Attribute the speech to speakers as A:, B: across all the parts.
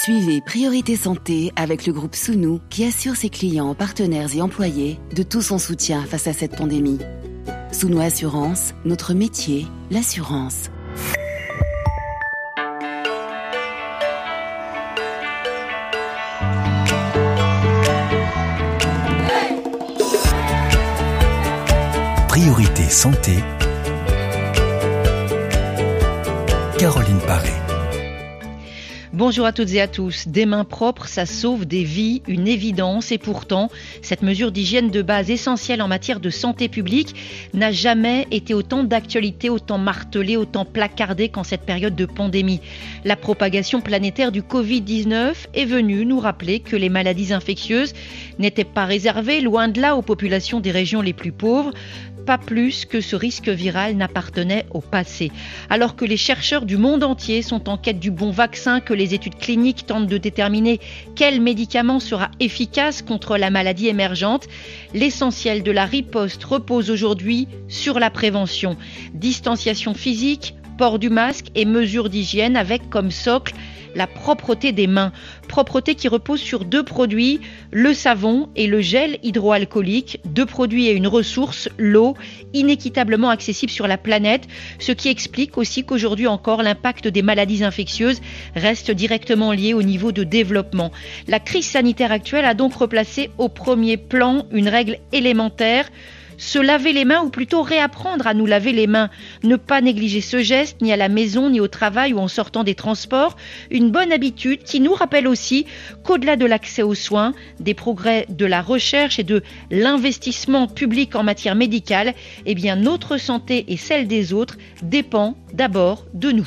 A: Suivez Priorité Santé avec le groupe Sounou qui assure ses clients, partenaires et employés de tout son soutien face à cette pandémie. Sounou Assurance, notre métier, l'assurance.
B: Priorité Santé, Caroline Paré.
C: Bonjour à toutes et à tous. Des mains propres, ça sauve des vies, une évidence. Et pourtant, cette mesure d'hygiène de base essentielle en matière de santé publique n'a jamais été autant d'actualité, autant martelée, autant placardée qu'en cette période de pandémie. La propagation planétaire du Covid-19 est venue nous rappeler que les maladies infectieuses n'étaient pas réservées, loin de là, aux populations des régions les plus pauvres. Pas plus que ce risque viral n'appartenait au passé. Alors que les chercheurs du monde entier sont en quête du bon vaccin, que les études cliniques tentent de déterminer quel médicament sera efficace contre la maladie émergente, l'essentiel de la riposte repose aujourd'hui sur la prévention. Distanciation physique, port du masque et mesures d'hygiène avec comme socle la propreté des mains. Propreté qui repose sur deux produits, le savon et le gel hydroalcoolique. Deux produits et une ressource, l'eau, inéquitablement accessible sur la planète. Ce qui explique aussi qu'aujourd'hui encore, l'impact des maladies infectieuses reste directement lié au niveau de développement. La crise sanitaire actuelle a donc replacé au premier plan une règle élémentaire: se laver les mains, ou plutôt réapprendre à nous laver les mains. Ne pas négliger ce geste, ni à la maison, ni au travail ou en sortant des transports. Une bonne habitude qui nous rappelle aussi qu'au-delà de l'accès aux soins, des progrès de la recherche et de l'investissement public en matière médicale, eh bien notre santé et celle des autres dépend d'abord de nous.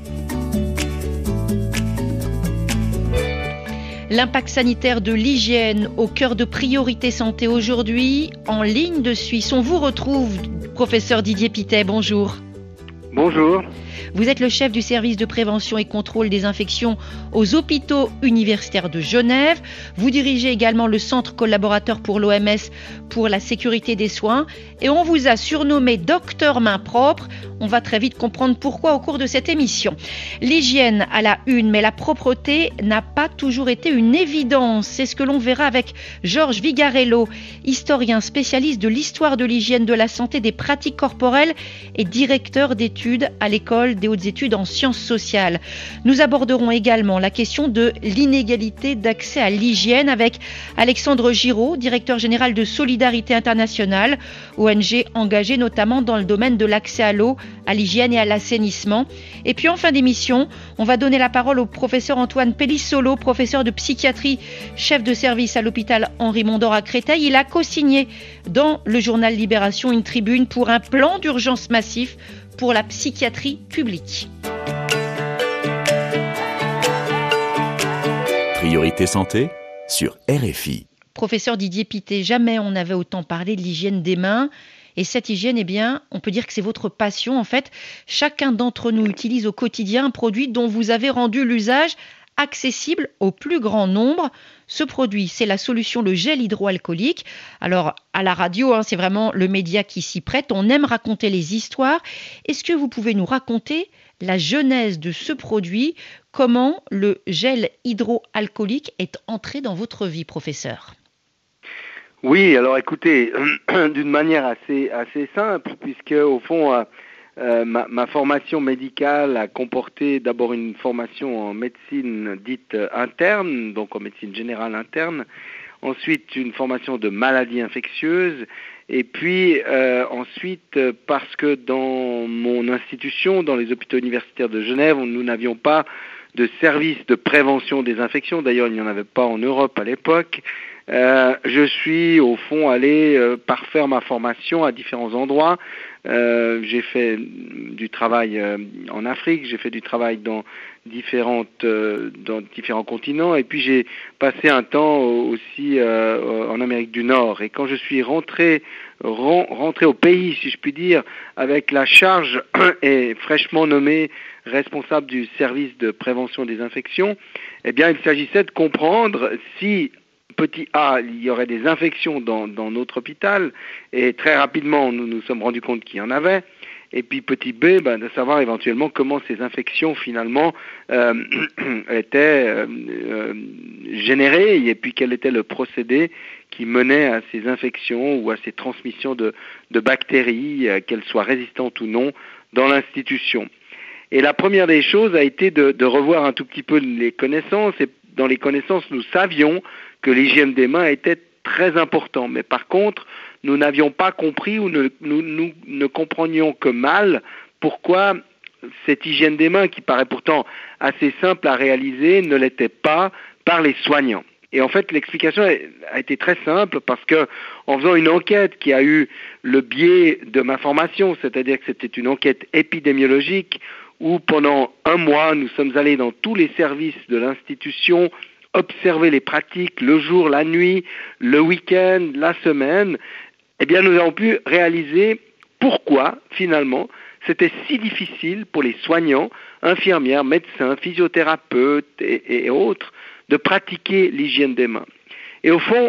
C: L'impact sanitaire de l'hygiène au cœur de Priorité Santé aujourd'hui. En ligne de Suisse, on vous retrouve, professeur Didier Pittet, bonjour.
D: Bonjour.
C: Vous êtes le chef du service de prévention et contrôle des infections aux hôpitaux universitaires de Genève. Vous dirigez également le centre collaborateur pour l'OMS pour la sécurité des soins. Et on vous a surnommé Docteur Main Propre. On va très vite comprendre pourquoi au cours de cette émission. L'hygiène à la une, mais la propreté n'a pas toujours été une évidence. C'est ce que l'on verra avec Georges Vigarello, historien spécialiste de l'histoire de l'hygiène, de la santé, des pratiques corporelles et directeur d'études à l'école des hautes études en sciences sociales. Nous aborderons également la question de l'inégalité d'accès à l'hygiène avec Alexandre Giraud, directeur général de Solidarité Internationale, ONG engagée notamment dans le domaine de l'accès à l'eau, à l'hygiène et à l'assainissement. Et puis en fin d'émission, on va donner la parole au professeur Antoine Pellissolo, professeur de psychiatrie, chef de service à l'hôpital Henri Mondor à Créteil. Il a co-signé dans le journal Libération une tribune pour un plan d'urgence massif pour la psychiatrie publique.
B: Priorité Santé sur RFI.
C: Professeur Didier Pittet, jamais on n'avait autant parlé de l'hygiène des mains. Et cette hygiène, eh bien, on peut dire que c'est votre passion. En fait, chacun d'entre nous utilise au quotidien un produit dont vous avez rendu l'usage accessible au plus grand nombre. Ce produit, c'est la solution, le gel hydroalcoolique. Alors, à la radio, c'est vraiment le média qui s'y prête. On aime raconter les histoires. Est-ce que vous pouvez nous raconter la genèse de ce produit? Comment le gel hydroalcoolique est entré dans votre vie, professeur?
D: Oui, alors écoutez, d'une manière assez simple, puisque au fond, ma formation médicale a comporté d'abord une formation en médecine dite interne, donc en médecine générale interne, ensuite une formation de maladies infectieuses, et puis ensuite parce que dans mon institution, dans les hôpitaux universitaires de Genève, nous n'avions pas de service de prévention des infections, d'ailleurs il n'y en avait pas en Europe à l'époque. Je suis au fond allé parfaire ma formation à différents endroits. J'ai fait du travail en Afrique, j'ai fait du travail dans différents continents, et puis j'ai passé un temps aussi en Amérique du Nord. Et quand je suis rentré au pays, si je puis dire, avec la charge et fraîchement nommé responsable du service de prévention des infections, eh bien il s'agissait de comprendre si petit a, il y aurait des infections dans notre hôpital, et très rapidement nous nous sommes rendus compte qu'il y en avait, Et puis petit b, de savoir éventuellement comment ces infections finalement étaient générées et puis quel était le procédé qui menait à ces infections ou à ces transmissions de bactéries, qu'elles soient résistantes ou non, dans l'institution. Et la première des choses a été de revoir un tout petit peu les connaissances. Et dans les connaissances, nous savions que l'hygiène des mains était très important. Mais par contre, nous n'avions pas compris ou nous ne comprenions que mal pourquoi cette hygiène des mains, qui paraît pourtant assez simple à réaliser, ne l'était pas par les soignants. Et en fait, l'explication a été très simple parce que, en faisant une enquête qui a eu le biais de ma formation, c'est-à-dire que c'était une enquête épidémiologique où pendant un mois, nous sommes allés dans tous les services de l'institution, observer les pratiques le jour, la nuit, le week-end, la semaine, eh bien, nous avons pu réaliser pourquoi, finalement, c'était si difficile pour les soignants, infirmières, médecins, physiothérapeutes et autres, de pratiquer l'hygiène des mains. Et au fond,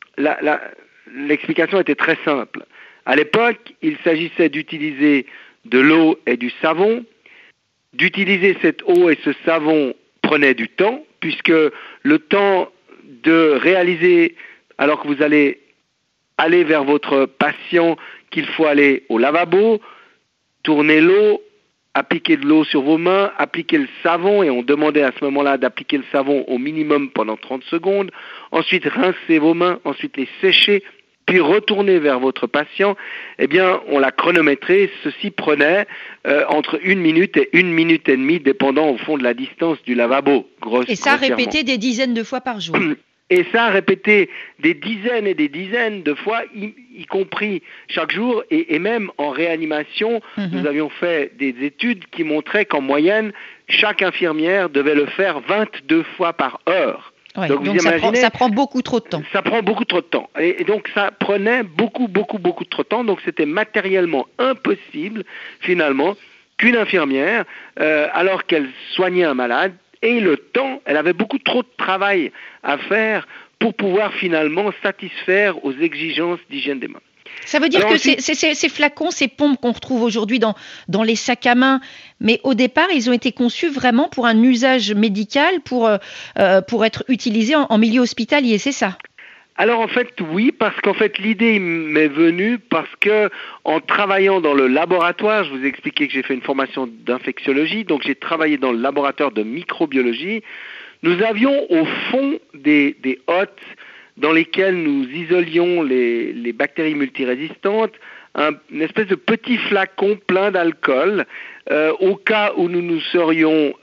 D: l'explication était très simple. À l'époque, il s'agissait d'utiliser de l'eau et du savon. D'utiliser cette eau et ce savon prenait du temps, puisque le temps de réaliser, alors que vous allez aller vers votre patient, qu'il faut aller au lavabo, tourner l'eau, appliquer de l'eau sur vos mains, appliquer le savon, et on demandait à ce moment-là d'appliquer le savon au minimum pendant 30 secondes, ensuite rincer vos mains, ensuite les sécher, puis retourner vers votre patient, eh bien, on l'a chronométré, ceci prenait entre 1 minute et 1 minute et demie, dépendant au fond de la distance du lavabo.
C: Et ça répété des dizaines de fois par jour.
D: Et ça répété des dizaines et des dizaines de fois, y compris chaque jour, et même en réanimation, nous avions fait des études qui montraient qu'en moyenne, chaque infirmière devait le faire 22 fois par heure.
C: Ouais, donc ça prend beaucoup trop de temps.
D: Ça prend beaucoup trop de temps. Et donc ça prenait beaucoup trop de temps. Donc c'était matériellement impossible, finalement, qu'une infirmière, alors qu'elle soignait un malade, ait le temps, elle avait beaucoup trop de travail à faire pour pouvoir finalement satisfaire aux exigences d'hygiène des mains.
C: Ça veut dire que ces flacons, ces pompes qu'on retrouve aujourd'hui dans les sacs à main, mais au départ, ils ont été conçus vraiment pour un usage médical, pour être utilisés en milieu hospitalier, c'est ça ?
D: Alors en fait oui, parce qu'en fait l'idée m'est venue parce que en travaillant dans le laboratoire, je vous ai expliqué que j'ai fait une formation d'infectiologie, donc j'ai travaillé dans le laboratoire de microbiologie. Nous avions au fond des hôtes dans lesquels nous isolions les bactéries multirésistantes, une espèce de petit flacon plein d'alcool, au cas où nous nous serions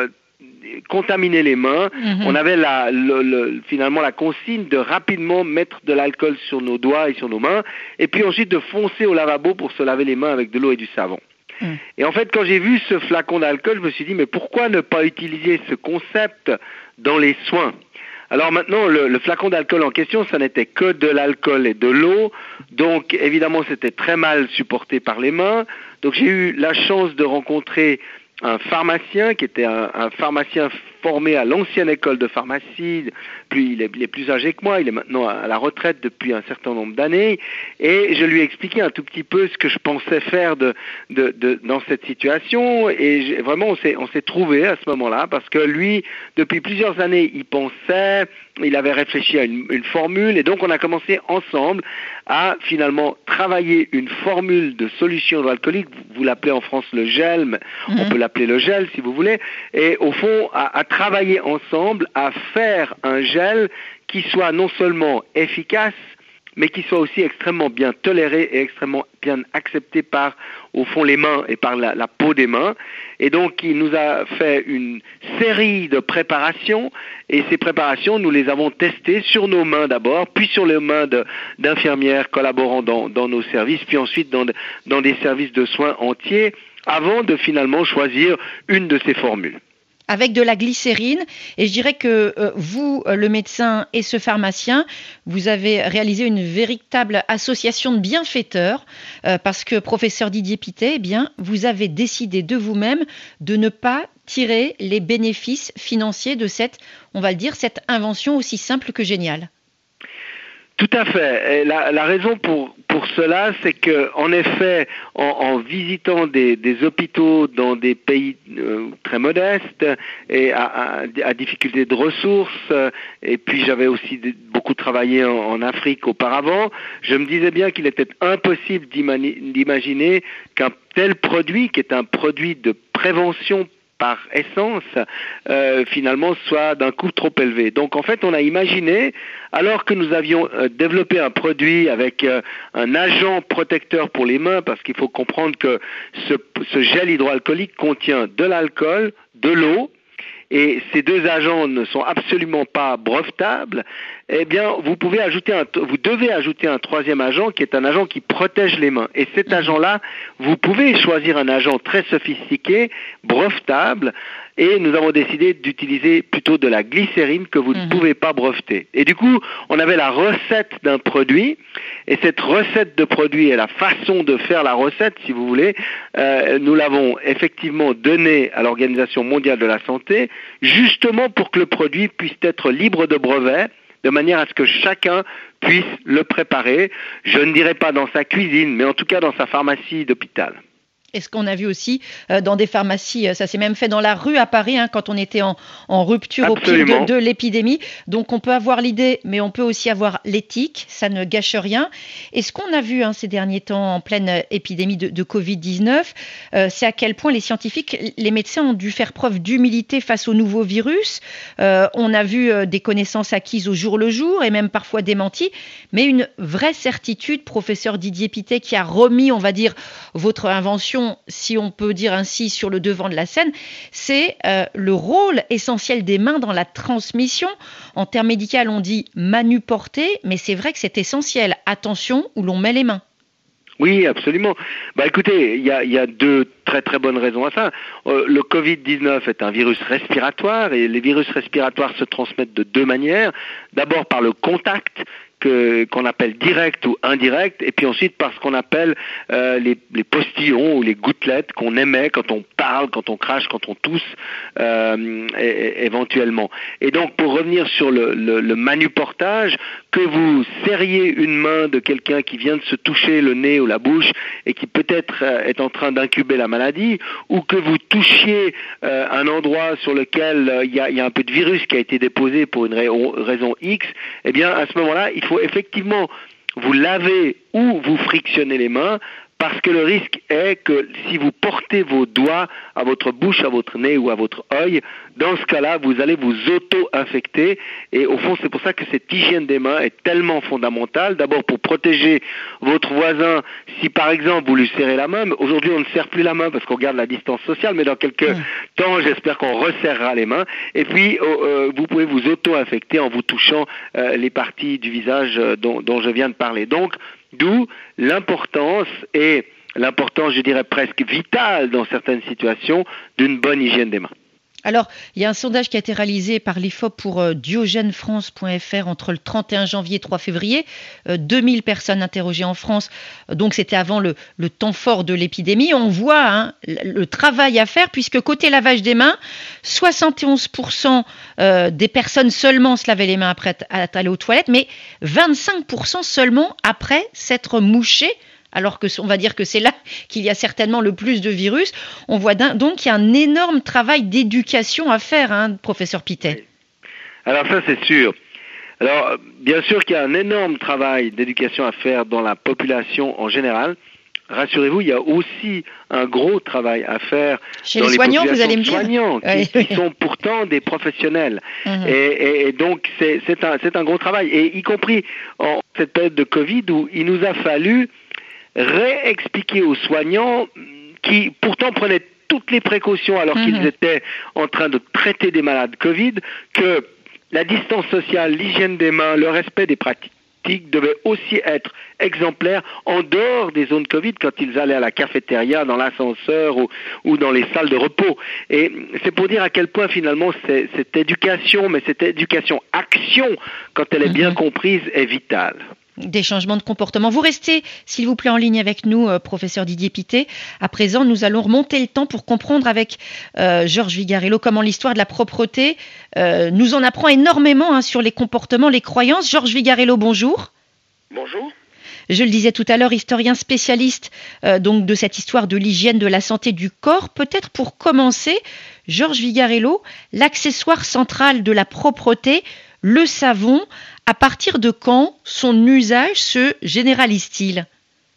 D: contaminer les mains. On avait finalement la consigne de rapidement mettre de l'alcool sur nos doigts et sur nos mains, et puis ensuite de foncer au lavabo pour se laver les mains avec de l'eau et du savon. Et en fait, quand j'ai vu ce flacon d'alcool, je me suis dit, mais pourquoi ne pas utiliser ce concept dans les soins ? Alors maintenant, le flacon d'alcool en question, ça n'était que de l'alcool et de l'eau, donc évidemment c'était très mal supporté par les mains. Donc j'ai eu la chance de rencontrer un pharmacien qui était un pharmacien formé à l'ancienne école de pharmacie, puis il est plus âgé que moi, il est maintenant à la retraite depuis un certain nombre d'années, et je lui ai expliqué un tout petit peu ce que je pensais faire dans cette situation, et vraiment on s'est trouvé à ce moment-là, parce que lui, depuis plusieurs années, il pensait, il avait réfléchi à une formule, et donc on a commencé ensemble à finalement travailler une formule de solution hydroalcoolique, vous l'appelez en France le gel, mais on peut l'appeler le gel si vous voulez, et au fond à travailler ensemble à faire un gel qui soit non seulement efficace, mais qui soit aussi extrêmement bien toléré et extrêmement bien accepté par, au fond, les mains et par la peau des mains. Et donc, il nous a fait une série de préparations, et ces préparations, nous les avons testées sur nos mains d'abord, puis sur les mains d'infirmières collaborant dans nos services, puis ensuite dans des services de soins entiers, avant de finalement choisir une de ces formules.
C: Avec de la glycérine, et je dirais que vous, le médecin et ce pharmacien, vous avez réalisé une véritable association de bienfaiteurs, parce que professeur Didier Pittet, eh bien, vous avez décidé de vous-même de ne pas tirer les bénéfices financiers de cette, on va le dire, cette invention aussi simple que géniale.
D: Tout à fait. Et la raison pour cela, c'est que en effet, en visitant des hôpitaux dans des pays très modestes et à difficulté de ressources, et puis j'avais aussi beaucoup travaillé en Afrique auparavant, je me disais bien qu'il était impossible d'imaginer qu'un tel produit, qui est un produit de prévention par essence, finalement soit d'un coût trop élevé. Donc en fait, on a imaginé, alors que nous avions développé un produit avec un agent protecteur pour les mains, parce qu'il faut comprendre que ce gel hydroalcoolique contient de l'alcool, de l'eau, et ces deux agents ne sont absolument pas brevetables, eh bien, vous devez ajouter un troisième agent qui est un agent qui protège les mains. Et cet agent-là, vous pouvez choisir un agent très sophistiqué, brevetable, et nous avons décidé d'utiliser plutôt de la glycérine que vous ne pouvez pas breveter. Et du coup, on avait la recette d'un produit, et cette recette de produit et la façon de faire la recette, si vous voulez, nous l'avons effectivement donnée à l'Organisation mondiale de la santé, justement pour que le produit puisse être libre de brevet, de manière à ce que chacun puisse le préparer, je ne dirais pas dans sa cuisine, mais en tout cas dans sa pharmacie d'hôpital.
C: Et ce qu'on a vu aussi dans des pharmacies, ça s'est même fait dans la rue à Paris, quand on était en rupture
D: Absolument.
C: au pied de l'épidémie. Donc on peut avoir l'idée, mais on peut aussi avoir l'éthique, ça ne gâche rien. Et ce qu'on a vu ces derniers temps en pleine épidémie de Covid-19, c'est à quel point les scientifiques, les médecins ont dû faire preuve d'humilité face au nouveau virus. On a vu des connaissances acquises au jour le jour et même parfois démenties, mais une vraie certitude, professeur Didier Pittet, qui a remis, on va dire, votre invention, si on peut dire ainsi, sur le devant de la scène, c'est le rôle essentiel des mains dans la transmission. En termes médicaux, on dit manuporter, mais c'est vrai que c'est essentiel. Attention où l'on met les mains.
D: Oui, absolument. Écoutez, il y a deux très très bonnes raisons à ça. Le Covid-19 est un virus respiratoire et les virus respiratoires se transmettent de deux manières. D'abord par le contact, qu'on appelle direct ou indirect, et puis ensuite par ce qu'on appelle les postillons ou les gouttelettes qu'on émet quand on parle, quand on crache, quand on tousse, éventuellement. Et donc pour revenir sur le manuportage, que vous serriez une main de quelqu'un qui vient de se toucher le nez ou la bouche et qui peut-être est en train d'incuber la maladie, ou que vous touchiez un endroit sur lequel il y a un peu de virus qui a été déposé pour une raison X, eh bien à ce moment-là, il faut effectivement vous laver ou vous frictionner les mains, parce que le risque est que si vous portez vos doigts à votre bouche, à votre nez ou à votre œil, dans ce cas-là, vous allez vous auto-infecter. Et au fond, c'est pour ça que cette hygiène des mains est tellement fondamentale. D'abord pour protéger votre voisin, si par exemple vous lui serrez la main. Aujourd'hui, on ne serre plus la main parce qu'on garde la distance sociale, mais dans quelques temps, j'espère qu'on resserrera les mains. Et puis, vous pouvez vous auto-infecter en vous touchant les parties du visage dont je viens de parler. Donc, d'où l'importance, je dirais presque vitale dans certaines situations, d'une bonne hygiène des mains.
C: Alors, il y a un sondage qui a été réalisé par l'IFOP pour diogenefrance.fr entre le 31 janvier et 3 février. 2000 personnes interrogées en France, donc c'était avant le temps fort de l'épidémie. On voit le travail à faire, puisque côté lavage des mains, 71% des personnes seulement se lavaient les mains après être allées aux toilettes, mais 25% seulement après s'être mouchées. Alors que on va dire que c'est là qu'il y a certainement le plus de virus. On voit donc qu'il y a un énorme travail d'éducation à faire, professeur Pittet.
D: Alors ça, c'est sûr. Alors, bien sûr qu'il y a un énorme travail d'éducation à faire dans la population en général. Rassurez-vous, il y a aussi un gros travail à faire
C: chez
D: dans
C: les soignants, vous allez me dire.
D: Soignants qui sont pourtant des professionnels. Et donc, c'est un gros travail. Et y compris en cette période de Covid où il nous a fallu réexpliquer aux soignants qui pourtant prenaient toutes les précautions alors qu'ils étaient en train de traiter des malades Covid, que la distance sociale, l'hygiène des mains, le respect des pratiques devait aussi être exemplaire en dehors des zones Covid, quand ils allaient à la cafétéria, dans l'ascenseur ou dans les salles de repos. Et c'est pour dire à quel point finalement cette éducation, mais cette éducation-action, quand elle est bien comprise, est vitale.
C: Des changements de comportement. Vous restez, s'il vous plaît, en ligne avec nous, professeur Didier Pittet. À présent, nous allons remonter le temps pour comprendre avec Georges Vigarello comment l'histoire de la propreté nous en apprend énormément sur les comportements, les croyances. Georges Vigarello, bonjour.
E: Bonjour.
C: Je le disais tout à l'heure, historien spécialiste donc de cette histoire de l'hygiène de la santé du corps. Peut-être pour commencer, Georges Vigarello, l'accessoire central de la propreté, le savon, à partir de quand son usage se généralise-t-il ?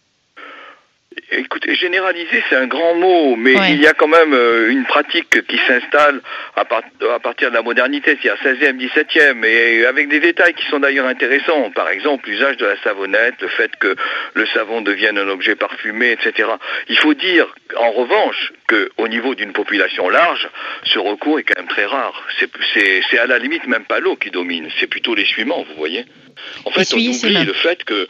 E: Écoutez, généraliser, c'est un grand mot, mais
C: Ouais.
E: il y a quand même une pratique qui s'installe à partir de la modernité, c'est-à-dire 16e, 17e, et avec des détails qui sont d'ailleurs intéressants. Par exemple, l'usage de la savonnette, le fait que le savon devienne un objet parfumé, etc. Il faut dire, en revanche, qu'au niveau d'une population large, ce recours est quand même très rare. C'est à la limite même pas l'eau qui domine, c'est plutôt l'essuiement, vous voyez. En fait, on oublie le fait que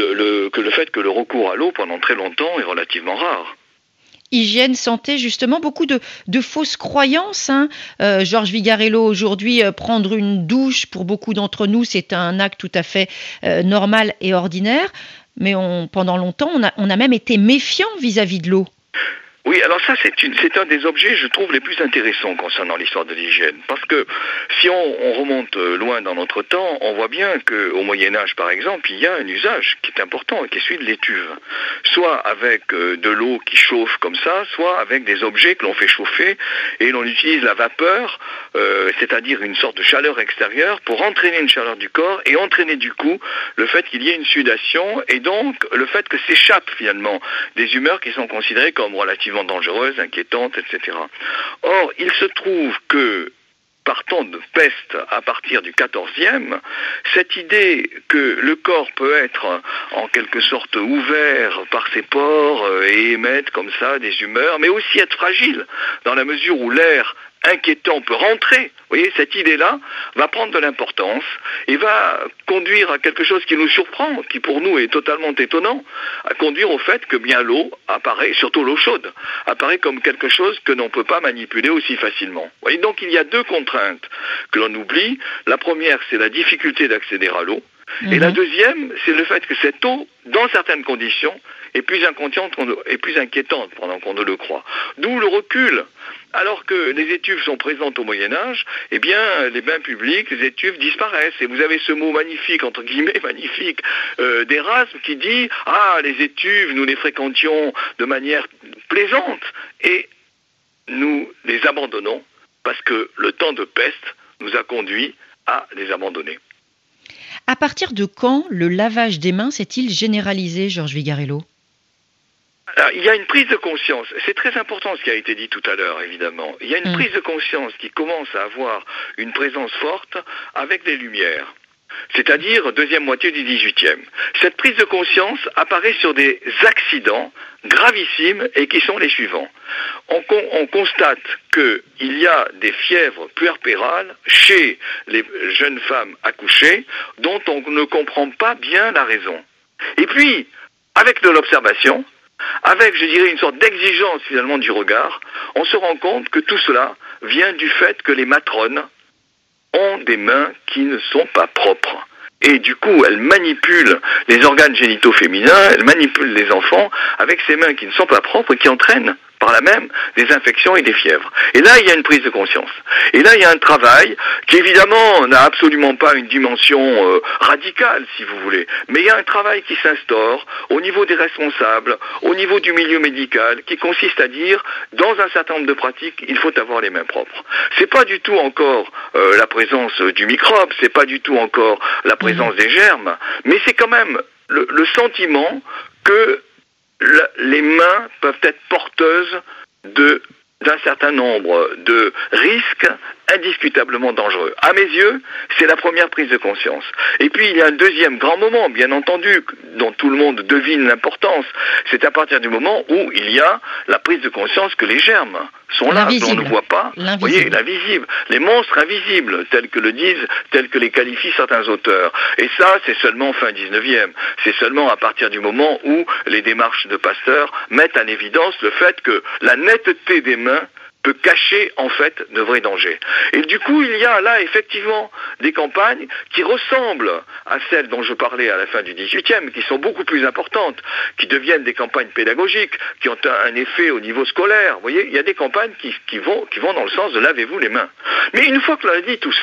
E: le recours à l'eau pendant très longtemps est relativement rare.
C: Hygiène, santé, justement, beaucoup de fausses croyances. Georges Vigarello, aujourd'hui, prendre une douche, pour beaucoup d'entre nous, c'est un acte tout à fait normal et ordinaire. Mais pendant longtemps, on a même été méfiant vis-à-vis de l'eau.
E: Oui, alors ça, c'est un des objets, je trouve, les plus intéressants concernant l'histoire de l'hygiène. Parce que si on remonte loin dans notre temps, on voit bien qu'au Moyen-Âge, par exemple, il y a un usage qui est important, qui est celui de l'étuve. Soit avec de l'eau qui chauffe comme ça, soit avec des objets que l'on fait chauffer et l'on utilise la vapeur, c'est-à-dire une sorte de chaleur extérieure, pour entraîner une chaleur du corps et entraîner du coup le fait qu'il y ait une sudation et donc le fait que s'échappent finalement des humeurs qui sont considérées comme relativement dangereuses, inquiétantes, etc. Or, il se trouve que, partant de peste à partir du XIVe, cette idée que le corps peut être en quelque sorte ouvert par ses pores et émettre comme ça des humeurs, mais aussi être fragile, dans la mesure où l'air inquiétant peut rentrer. Vous voyez, cette idée-là va prendre de l'importance et va conduire à quelque chose qui nous surprend, qui pour nous est totalement étonnant, à conduire au fait que bien l'eau apparaît, surtout l'eau chaude, apparaît comme quelque chose que l'on ne peut pas manipuler aussi facilement. Vous voyez, donc il y a deux contraintes que l'on oublie. La première, c'est la difficulté d'accéder à l'eau. Et la deuxième, c'est le fait que cette eau, dans certaines conditions, est plus inquiétante pendant qu'on ne le croit. D'où le recul. Alors que les étuves sont présentes au Moyen-Âge, eh bien, les bains publics, les étuves disparaissent. Et vous avez ce mot magnifique, entre guillemets magnifique, d'Erasme qui dit « Ah, les étuves, nous les fréquentions de manière plaisante. » Et nous les abandonnons parce que le temps de peste nous a conduits à les abandonner.
C: À partir de quand le lavage des mains s'est-il généralisé, Georges Vigarello ?
E: Alors, il y a une prise de conscience, c'est très important ce qui a été dit tout à l'heure, évidemment. Il y a une prise de conscience qui commence à avoir une présence forte avec les Lumières, c'est-à-dire deuxième moitié du XVIIIe. Cette prise de conscience apparaît sur des accidents gravissimes et qui sont les suivants. On constate qu'il y a des fièvres puerpérales chez les jeunes femmes accouchées dont on ne comprend pas bien la raison. Et puis, avec de l'observation, avec, je dirais, une sorte d'exigence finalement du regard, on se rend compte que tout cela vient du fait que les matrones ont des mains qui ne sont pas propres. Et du coup, elles manipulent les organes génitaux féminins, elles manipulent les enfants avec ces mains qui ne sont pas propres et qui entraînent par là même des infections et des fièvres. Et là, il y a une prise de conscience. Et là, il y a un travail qui, évidemment, n'a absolument pas une dimension radicale, si vous voulez, mais il y a un travail qui s'instaure au niveau des responsables, au niveau du milieu médical, qui consiste à dire, dans un certain nombre de pratiques, il faut avoir les mains propres. C'est pas du tout encore la présence du microbe, c'est pas du tout encore la présence des germes, mais c'est quand même le sentiment que les mains peuvent être porteuses d'un certain nombre de risques indiscutablement dangereux. À mes yeux, c'est la première prise de conscience. Et puis, il y a un deuxième grand moment, bien entendu, dont tout le monde devine l'importance. C'est à partir du moment où il y a la prise de conscience que les germes sont là, qu'on ne voit pas. Vous voyez, l'invisible. Les monstres invisibles, tels que les qualifient certains auteurs. Et ça, c'est seulement fin 19e. C'est seulement à partir du moment où les démarches de Pasteur mettent en évidence le fait que la netteté des mains peut cacher en fait de vrais dangers. Et du coup, il y a là effectivement des campagnes qui ressemblent à celles dont je parlais à la fin du XVIIIe, qui sont beaucoup plus importantes, qui deviennent des campagnes pédagogiques, qui ont un effet au niveau scolaire. Vous voyez, il y a des campagnes qui vont dans le sens de lavez-vous les mains. Mais une fois que l'on a dit tout cela,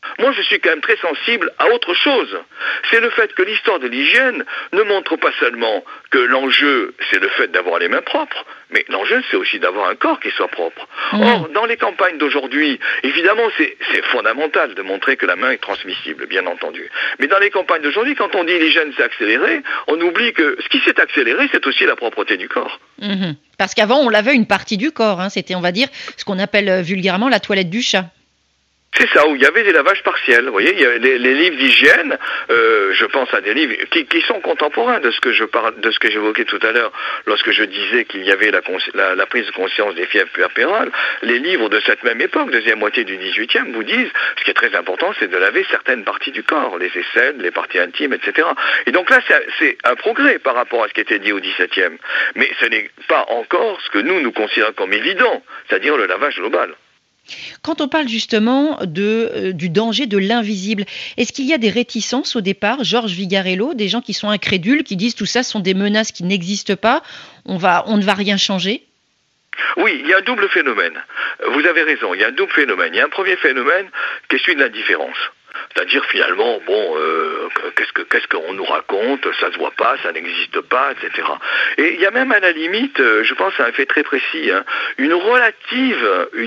E: Moi, je suis quand même très sensible à autre chose. C'est le fait que l'histoire de l'hygiène ne montre pas seulement que l'enjeu, c'est le fait d'avoir les mains propres, mais l'enjeu, c'est aussi d'avoir un corps qui soit propre. Or, dans les campagnes d'aujourd'hui, évidemment, c'est fondamental de montrer que la main est transmissible, bien entendu. Mais dans les campagnes d'aujourd'hui, quand on dit l'hygiène s'est accélérée, on oublie que ce qui s'est accéléré, c'est aussi la propreté du corps.
C: Parce qu'avant, on lavait une partie du corps. C'était, on va dire, ce qu'on appelle vulgairement la toilette du chat.
E: C'est ça, où il y avait des lavages partiels. Vous voyez, il y a les livres d'hygiène, je pense à des livres qui sont contemporains de ce que j'évoquais tout à l'heure lorsque je disais qu'il y avait la prise de conscience des fièvres puerpérales. Les livres de cette même époque, deuxième moitié du 18e, vous disent, ce qui est très important, c'est de laver certaines parties du corps, les aisselles, les parties intimes, etc. Et donc là, c'est un progrès par rapport à ce qui était dit au 17e. Mais ce n'est pas encore ce que nous considérons comme évident, c'est-à-dire le lavage global.
C: Quand on parle justement du danger de l'invisible, est-ce qu'il y a des réticences au départ, Georges Vigarello, des gens qui sont incrédules, qui disent tout ça sont des menaces qui n'existent pas, on ne va rien changer ?
E: Oui, il y a un double phénomène. Vous avez raison, il y a un double phénomène. Il y a un premier phénomène qui est celui de l'indifférence. C'est-à-dire finalement, qu'est-ce qu'on nous raconte, ça se voit pas, ça n'existe pas, etc. Et il y a même à la limite, je pense à un fait très précis, une relative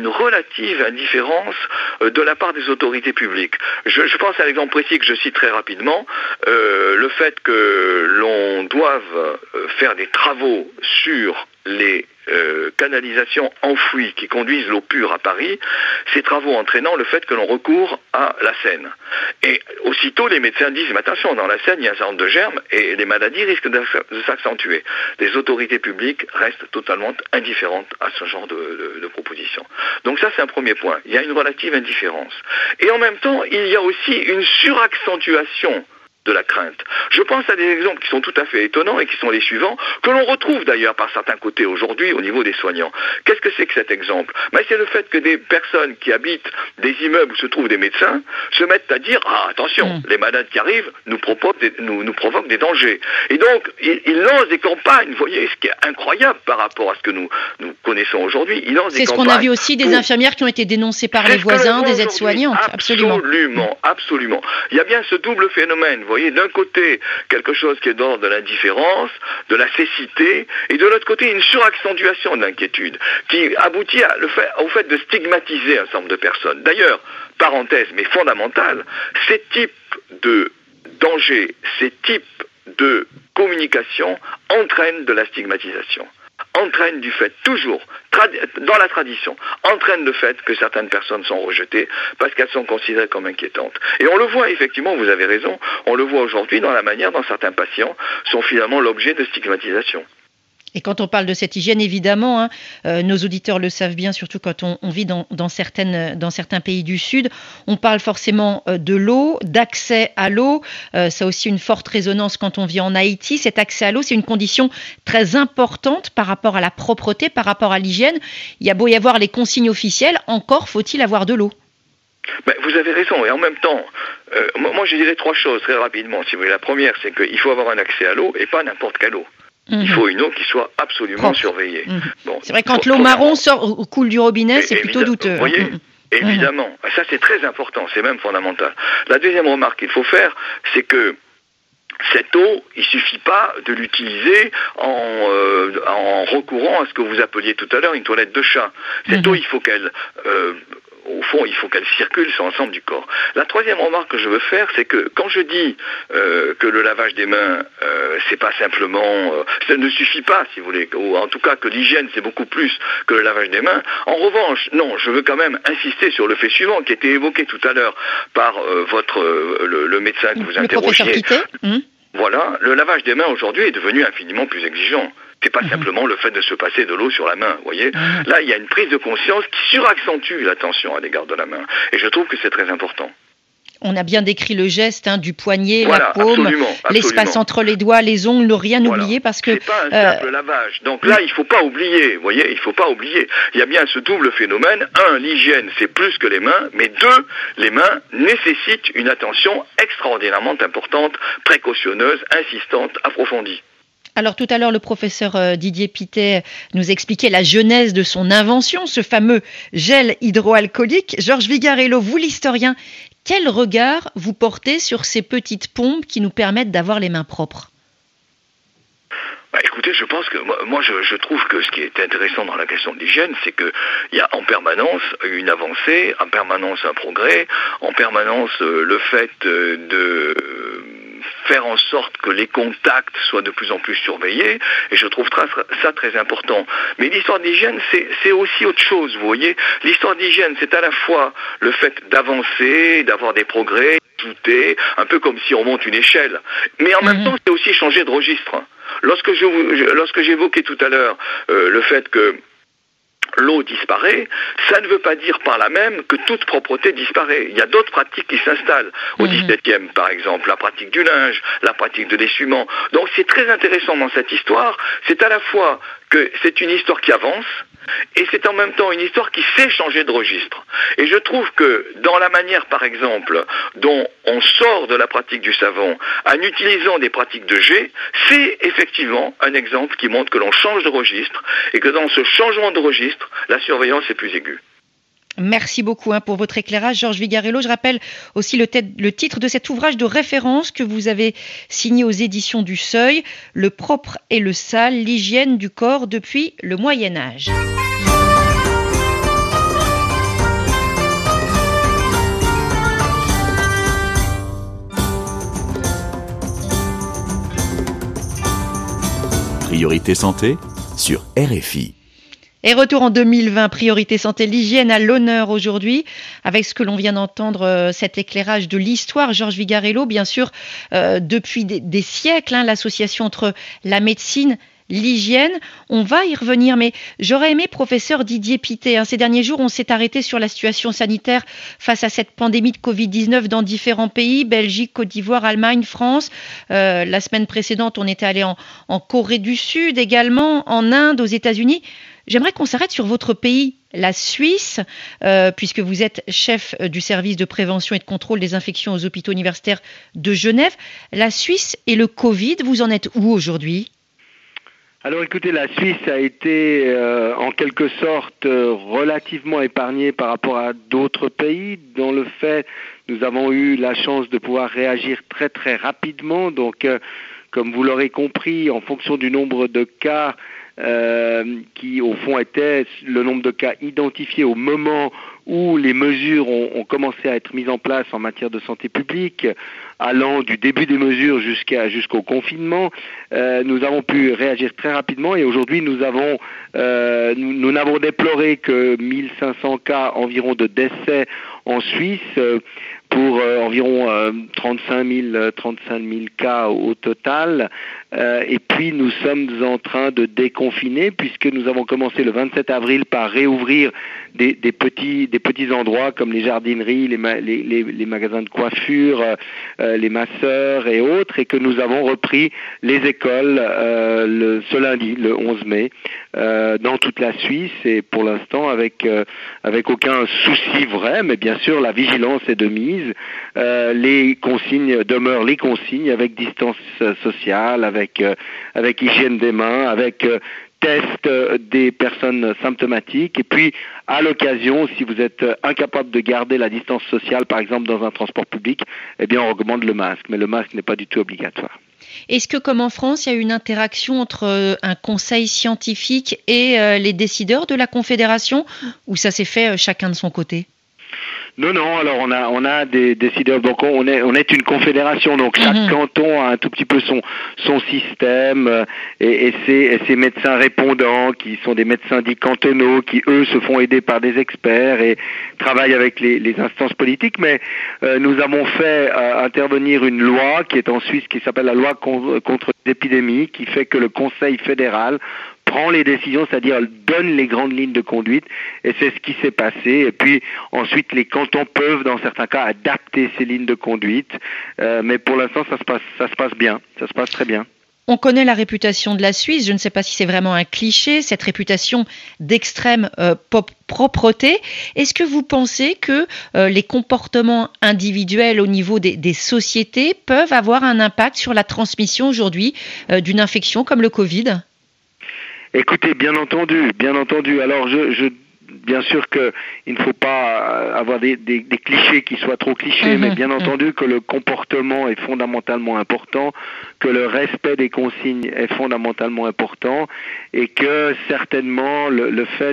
E: indifférence de la part des autorités publiques. Je pense à l'exemple précis que je cite très rapidement, le fait que l'on doive faire des travaux sur les canalisations enfouies qui conduisent l'eau pure à Paris, ces travaux entraînant le fait que l'on recourt à la Seine. Et aussitôt, les médecins disent, mais attention, dans la Seine, il y a un certain nombre de germes et les maladies risquent de s'accentuer. Les autorités publiques restent totalement indifférentes à ce genre de propositions. Donc ça, c'est un premier point. Il y a une relative indifférence. Et en même temps, il y a aussi une suraccentuation de la crainte. Je pense à des exemples qui sont tout à fait étonnants et qui sont les suivants, que l'on retrouve d'ailleurs par certains côtés aujourd'hui au niveau des soignants. Qu'est-ce que c'est que cet exemple ? C'est le fait que des personnes qui habitent des immeubles où se trouvent des médecins se mettent à dire « Ah, attention, les malades qui arrivent nous provoquent des dangers ». Et donc, ils lancent des campagnes, vous voyez, ce qui est incroyable par rapport à ce que nous connaissons aujourd'hui. Ils lancent des campagnes.
C: C'est ce qu'on a vu aussi des infirmières qui ont été dénoncées par les voisins, des aides-soignantes.
E: Absolument. Il y a bien ce double phénomène. Vous voyez, d'un côté, quelque chose qui est d'ordre de l'indifférence, de la cécité, et de l'autre côté, une suraccentuation de l'inquiétude, qui aboutit au fait de stigmatiser un certain nombre de personnes. D'ailleurs, parenthèse, mais fondamentale, ces types de dangers, ces types de communication entraînent de la stigmatisation. Entraîne du fait, toujours, dans la tradition, entraîne le fait que certaines personnes sont rejetées parce qu'elles sont considérées comme inquiétantes. Et on le voit effectivement, vous avez raison, on le voit aujourd'hui dans la manière dont certains patients sont finalement l'objet de stigmatisation.
C: Et quand on parle de cette hygiène, évidemment, nos auditeurs le savent bien, surtout quand on vit dans certains pays du Sud, on parle forcément de l'eau, d'accès à l'eau. Ça a aussi une forte résonance quand on vit en Haïti. Cet accès à l'eau, c'est une condition très importante par rapport à la propreté, par rapport à l'hygiène. Il y a beau y avoir les consignes officielles, encore faut-il avoir de l'eau.
E: Vous avez raison, et en même temps, moi je dirais trois choses très rapidement. Si vous voulez, la première, c'est qu'il faut avoir un accès à l'eau et pas n'importe quelle eau. Il faut une eau qui soit absolument surveillée.
C: Bon, c'est vrai, quand l'eau marron coule du robinet, c'est plutôt douteux. Vous
E: voyez, évidemment. Ça, c'est très important, c'est même fondamental. La deuxième remarque qu'il faut faire, c'est que cette eau, il ne suffit pas de l'utiliser en recourant à ce que vous appeliez tout à l'heure une toilette de chat. Cette eau, il faut qu'elle... au fond, il faut qu'elle circule sur l'ensemble du corps. La troisième remarque que je veux faire, c'est que quand je dis que le lavage des mains, c'est pas simplement, ça ne suffit pas, si vous voulez, ou en tout cas que l'hygiène, c'est beaucoup plus que le lavage des mains. En revanche, non, je veux quand même insister sur le fait suivant qui a été évoqué tout à l'heure par le médecin que vous interrogiez. Voilà, le lavage des mains aujourd'hui est devenu infiniment plus exigeant. C'est pas simplement le fait de se passer de l'eau sur la main, vous voyez. Là, il y a une prise de conscience qui suraccentue l'attention à l'égard de la main. Et je trouve que c'est très important.
C: On a bien décrit le geste du poignet, la paume, l'espace entre les doigts, les ongles, ne rien oublier parce que...
E: C'est pas un simple lavage. Donc là, il faut pas oublier, vous voyez, il faut pas oublier. Il y a bien ce double phénomène. 1, l'hygiène, c'est plus que les mains, mais 2, les mains nécessitent une attention extraordinairement importante, précautionneuse, insistante, approfondie.
C: Alors tout à l'heure, le professeur Didier Pittet nous expliquait la genèse de son invention, ce fameux gel hydroalcoolique. Georges Vigarello, vous l'historien, Quel regard vous portez sur ces petites pompes qui nous permettent d'avoir les mains propres ?
E: Écoutez, je pense que moi je trouve que ce qui est intéressant dans la question de l'hygiène, c'est qu'il y a en permanence une avancée, en permanence un progrès, en permanence le fait de faire en sorte que les contacts soient de plus en plus surveillés, et je trouve ça très important. Mais l'histoire d'hygiène, c'est aussi autre chose, vous voyez. L'histoire d'hygiène, c'est à la fois le fait d'avancer, d'avoir des progrès, d'ajouter, un peu comme si on monte une échelle, mais en même temps, c'est aussi changer de registre. Lorsque j'évoquais tout à l'heure le fait que l'eau disparaît, ça ne veut pas dire par là même que toute propreté disparaît. Il y a d'autres pratiques qui s'installent. Au XVIIe, par exemple, la pratique du linge, la pratique de l'essuie-ments. Donc c'est très intéressant dans cette histoire. C'est à la fois que c'est une histoire qui avance, et c'est en même temps une histoire qui sait changer de registre. Et je trouve que dans la manière, par exemple, dont on sort de la pratique du savon en utilisant des pratiques de jet, c'est effectivement un exemple qui montre que l'on change de registre et que dans ce changement de registre, la surveillance est plus aiguë.
C: Merci beaucoup pour votre éclairage, Georges Vigarello. Je rappelle aussi le titre de cet ouvrage de référence que vous avez signé aux éditions du Seuil, Le propre et le sale, l'hygiène du corps depuis le Moyen-Âge.
B: Priorité santé sur RFI.
C: Et retour en 2020, Priorité santé, l'hygiène à l'honneur aujourd'hui, avec ce que l'on vient d'entendre, cet éclairage de l'histoire. Georges Vigarello, bien sûr, depuis des siècles, l'association entre la médecine, l'hygiène, on va y revenir, mais j'aurais aimé, professeur Didier Pittet, ces derniers jours, on s'est arrêté sur la situation sanitaire face à cette pandémie de Covid-19 dans différents pays, Belgique, Côte d'Ivoire, Allemagne, France. La semaine précédente, on était allé en Corée du Sud également, en Inde, aux États-Unis. J'aimerais qu'on s'arrête sur votre pays, la Suisse, puisque vous êtes chef du service de prévention et de contrôle des infections aux hôpitaux universitaires de Genève. La Suisse et le Covid, vous en êtes où aujourd'hui ?
D: Alors écoutez, la Suisse a été en quelque sorte relativement épargnée par rapport à d'autres pays. Dans le fait, nous avons eu la chance de pouvoir réagir très très rapidement. Donc, comme vous l'aurez compris, en fonction du nombre de cas qui au fond était le nombre de cas identifiés au moment où les mesures ont commencé à être mises en place en matière de santé publique, allant du début des mesures jusqu'au confinement, nous avons pu réagir très rapidement et aujourd'hui nous n'avons déploré que 1500 cas environ de décès en Suisse pour environ 35 000 cas au total. Et puis nous sommes en train de déconfiner puisque nous avons commencé le 27 avril par réouvrir des petits endroits comme les jardineries, les magasins de coiffure, les masseurs et autres, et que nous avons repris les écoles ce lundi, le 11 mai, dans toute la Suisse, et pour l'instant avec aucun souci vrai, mais bien sûr la vigilance est de mise. Les consignes demeurent les consignes avec distance sociale, avec hygiène des mains, avec test des personnes symptomatiques, et puis à l'occasion, si vous êtes incapable de garder la distance sociale, par exemple dans un transport public, eh bien on recommande le masque, mais le masque n'est pas du tout obligatoire.
C: Est-ce que, comme en France, il y a une interaction entre un conseil scientifique et les décideurs de la Confédération, ou ça s'est fait chacun de son côté ?
D: Non, alors on a des décideurs, donc on est une confédération, donc chaque canton a un tout petit peu son système et ses médecins répondants qui sont des médecins dits cantonaux qui eux se font aider par des experts et travaillent avec les instances politiques, mais nous avons fait intervenir une loi qui est en Suisse qui s'appelle la loi contre l'épidémie, qui fait que le Conseil fédéral prend les décisions, c'est-à-dire donne les grandes lignes de conduite, et c'est ce qui s'est passé. Et puis ensuite, les cantons peuvent, dans certains cas, adapter ces lignes de conduite, mais pour l'instant, ça se passe bien, ça se passe très bien.
C: On connaît la réputation de la Suisse, je ne sais pas si c'est vraiment un cliché, cette réputation d'extrême propreté. Est-ce que vous pensez que les comportements individuels au niveau des sociétés peuvent avoir un impact sur la transmission aujourd'hui d'une infection comme le Covid ?
D: Écoutez, bien entendu. Alors bien sûr qu'il ne faut pas avoir des clichés qui soient trop clichés, mais bien entendu que le comportement est fondamentalement important, que le respect des consignes est fondamentalement important, et que certainement le fait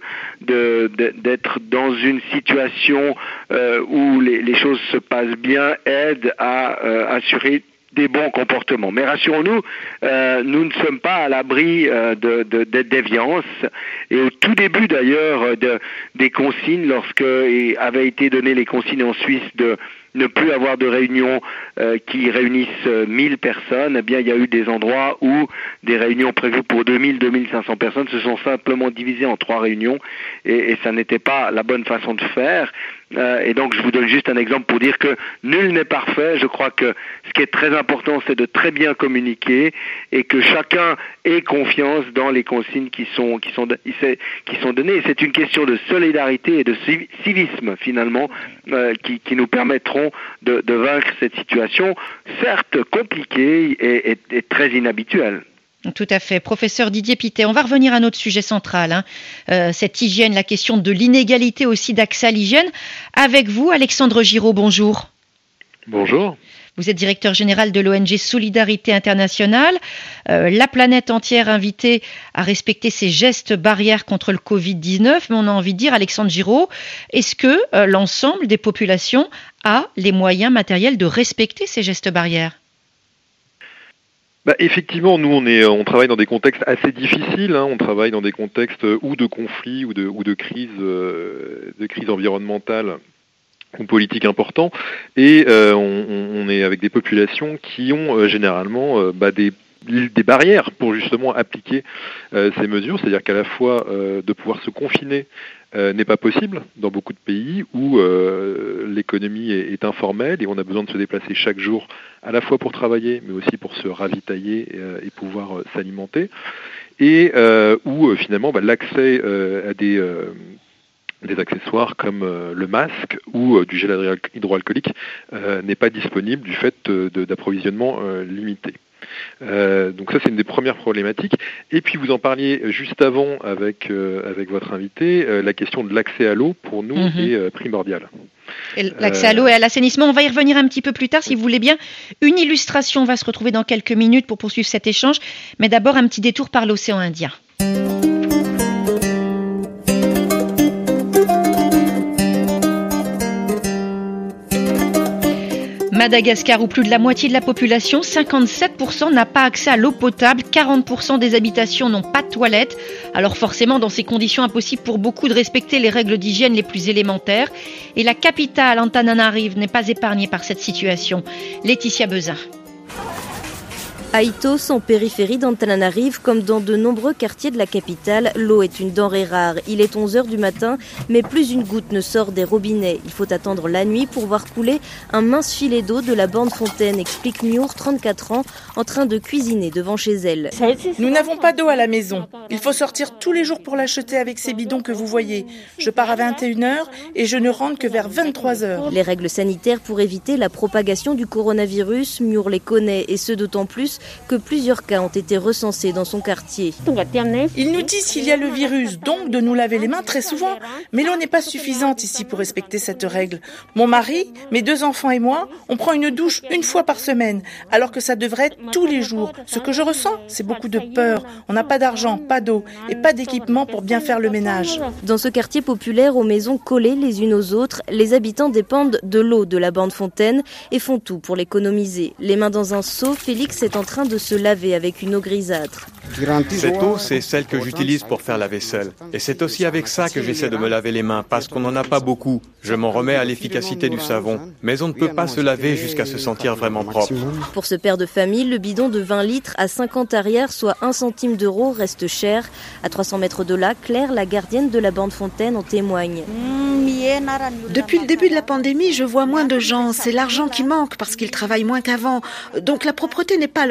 D: d'être dans une situation où les choses se passent bien aide à assurer des bons comportements. Mais rassurons-nous, nous ne sommes pas à l'abri de déviance. Et au tout début d'ailleurs des consignes, lorsque avaient été données les consignes en Suisse de ne plus avoir de réunions qui réunissent 1000 personnes, eh bien il y a eu des endroits où des réunions prévues pour 2000-2500 personnes se sont simplement divisées en 3 réunions et ça n'était pas la bonne façon de faire. Et donc je vous donne juste un exemple pour dire que nul n'est parfait. Je crois que ce qui est très important, c'est de très bien communiquer et que chacun ait confiance dans les consignes qui sont données. Et c'est une question de solidarité et de civisme finalement qui nous permettront de vaincre cette situation, certes compliquée et très inhabituelle.
C: Tout à fait. Professeur Didier Pittet, on va revenir à notre sujet central, cette hygiène, la question de l'inégalité aussi d'accès à l'hygiène. Avec vous, Alexandre Giraud, bonjour.
F: Bonjour.
C: Vous êtes directeur général de l'ONG Solidarité Internationale. La planète entière invitée à respecter ces gestes barrières contre le Covid-19. Mais on a envie de dire, Alexandre Giraud, est-ce que l'ensemble des populations a les moyens matériels de respecter ces gestes barrières ?
F: Effectivement, nous on travaille dans des contextes assez difficiles. On travaille dans des contextes ou de conflits ou de crises environnementales ou politiques importants. Et on est avec des populations qui ont généralement des barrières pour justement appliquer ces mesures. C'est-à-dire qu'à la fois de pouvoir se confiner n'est pas possible dans beaucoup de pays où l'économie est informelle et on a besoin de se déplacer chaque jour à la fois pour travailler mais aussi pour se ravitailler et pouvoir s'alimenter, et où finalement l'accès à des accessoires comme le masque ou du gel hydroalcoolique n'est pas disponible du fait d'approvisionnement limité. Donc ça c'est une des premières problématiques. Et puis vous en parliez juste avant avec votre invité, la question de l'accès à l'eau pour nous est primordiale.
C: Et l'accès à l'eau et à l'assainissement, on va y revenir un petit peu plus tard si vous voulez bien. Une illustration va se retrouver dans quelques minutes pour poursuivre cet échange, mais d'abord un petit détour par l'océan Indien. Madagascar, où plus de la moitié de la population, 57%, n'a pas accès à l'eau potable, 40% des habitations n'ont pas de toilettes. Alors forcément, dans ces conditions, impossible pour beaucoup de respecter les règles d'hygiène les plus élémentaires. Et la capitale, Antananarive, n'est pas épargnée par cette situation. Laetitia Bezin.
G: À Itos, en périphérie d'Antananarive, comme dans de nombreux quartiers de la capitale, l'eau est une denrée rare. Il est 11h du matin, mais plus une goutte ne sort des robinets. Il faut attendre la nuit pour voir couler un mince filet d'eau de la borne fontaine, explique Miour, 34 ans, en train de cuisiner devant chez elle.
H: Nous n'avons pas d'eau à la maison. Il faut sortir tous les jours pour l'acheter avec ces bidons que vous voyez. Je pars à 21h et je ne rentre que vers 23h.
G: Les règles sanitaires pour éviter la propagation du coronavirus, Miour les connaît, et ce d'autant plus que plusieurs cas ont été recensés dans son quartier.
H: Ils nous disent qu'il y a le virus, donc de nous laver les mains très souvent. Mais l'eau n'est pas suffisante ici pour respecter cette règle. Mon mari, mes 2 enfants et moi, on prend une douche 1 fois par semaine, alors que ça devrait être tous les jours. Ce que je ressens, c'est beaucoup de peur. On n'a pas d'argent, pas d'eau et pas d'équipement pour bien faire le ménage.
G: Dans ce quartier populaire aux maisons collées les unes aux autres, les habitants dépendent de l'eau de la borne fontaine et font tout pour l'économiser. Les mains dans un seau, Félix est en train de se laver avec une eau grisâtre.
I: Cette eau, c'est celle que j'utilise pour faire la vaisselle. Et c'est aussi avec ça que j'essaie de me laver les mains, parce qu'on n'en a pas beaucoup. Je m'en remets à l'efficacité du savon. Mais on ne peut pas se laver jusqu'à se sentir vraiment propre.
G: Pour ce père de famille, le bidon de 20 litres à 50 arrières, soit 1 centime d'euro, reste cher. À 300 mètres de là, Claire, la gardienne de la borne fontaine, en témoigne.
J: Depuis le début de la pandémie, je vois moins de gens. C'est l'argent qui manque parce qu'ils travaillent moins qu'avant. Donc la propreté n'est pas leur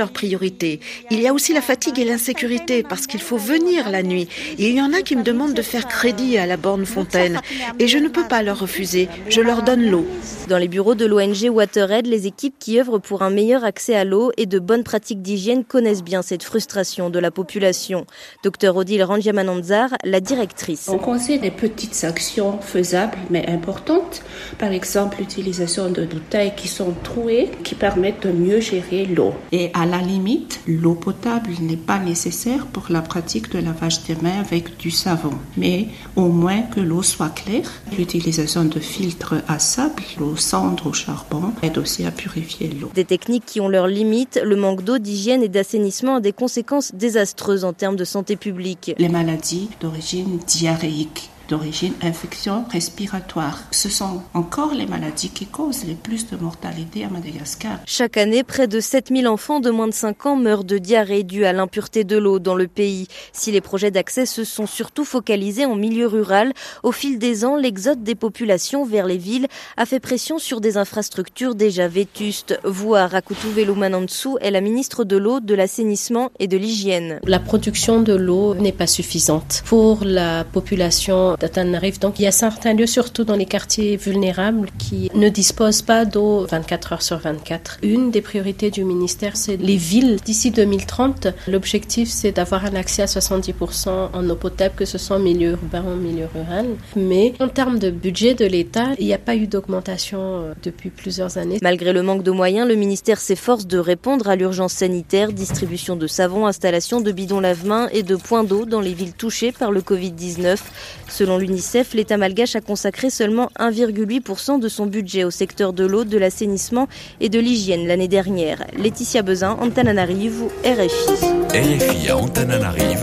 J: leur priorité. Il y a aussi la fatigue et l'insécurité parce qu'il faut venir la nuit. Et il y en a qui me demandent de faire crédit à la borne Fontaine. Et je ne peux pas leur refuser. Je leur donne l'eau.
G: Dans les bureaux de l'ONG WaterAid, les équipes qui œuvrent pour un meilleur accès à l'eau et de bonnes pratiques d'hygiène connaissent bien cette frustration de la population. Dr Odile Ranjamananzar, la directrice.
K: On conseille des petites actions faisables mais importantes. Par exemple, l'utilisation de bouteilles qui sont trouées, qui permettent de mieux gérer l'eau. Et à la limite, l'eau potable n'est pas nécessaire pour la pratique de lavage des mains avec du savon. Mais au moins que l'eau soit claire. L'utilisation de filtres à sable, l'eau cendre au charbon, aide aussi à purifier l'eau.
G: Des techniques qui ont leurs limites, le manque d'eau, d'hygiène et d'assainissement a des conséquences désastreuses en termes de santé publique.
K: Les maladies d'origine diarrhéique, d'origine infection respiratoire. Ce sont encore les maladies qui causent le plus de mortalité à Madagascar.
G: Chaque année, près de 7000 enfants de moins de 5 ans meurent de diarrhée due à l'impureté de l'eau dans le pays. Si les projets d'accès se sont surtout focalisés en milieu rural, au fil des ans, l'exode des populations vers les villes a fait pression sur des infrastructures déjà vétustes. Voua Rakutu Manantsu est la ministre de l'eau, de l'assainissement et de l'hygiène.
L: La production de l'eau n'est pas suffisante pour la population d'Antananarive. Donc il y a certains lieux, surtout dans les quartiers vulnérables, qui ne disposent pas d'eau 24 heures sur 24. Une des priorités du ministère, c'est les villes. D'ici 2030, l'objectif, c'est d'avoir un accès à 70% en eau potable, que ce soit en milieu urbain ou en milieu rural. Mais en termes de budget de l'État, il n'y a pas eu d'augmentation depuis plusieurs années.
G: Malgré le manque de moyens, le ministère s'efforce de répondre à l'urgence sanitaire, distribution de savon, installation de bidons lave-mains et de points d'eau dans les villes touchées par le Covid-19. Selon l'UNICEF, l'État malgache a consacré seulement 1,8% de son budget au secteur de l'eau, de l'assainissement et de l'hygiène l'année dernière. Laetitia Bezin, Antananarive, RFI.
B: RFI à Antananarive,